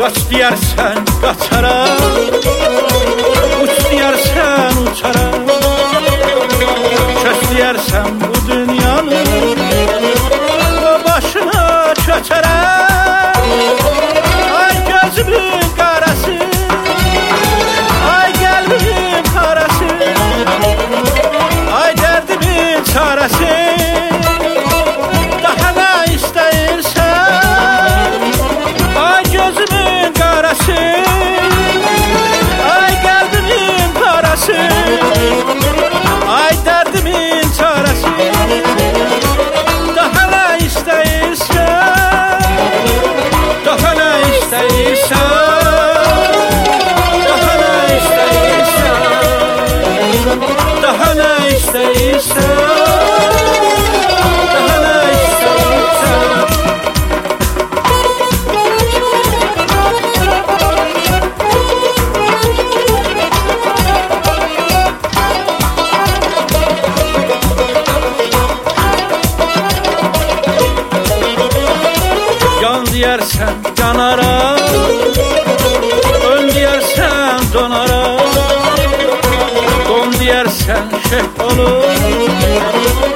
Qaç deyərsən qaçaram, uç deyərsən uçaram, köç deyərsən bu dünyanın o başına köçərəm. Ay gözümün qarası, ay qəlbimin parası, ay dərdimin çarəsi, daha nə istəyirsən? Ay gözümün qarası, ay qəlbimin parası, ay dərdimin çarəsi, daha nə istəyirsən? Daha nə istəyirsən? Daha nə istəyirsən? Daha nə istəyirsən? Daha nə istəyirsən? Yan deyərsən yanaram, ön deyərsən donaram, don deyərsən şeh olur,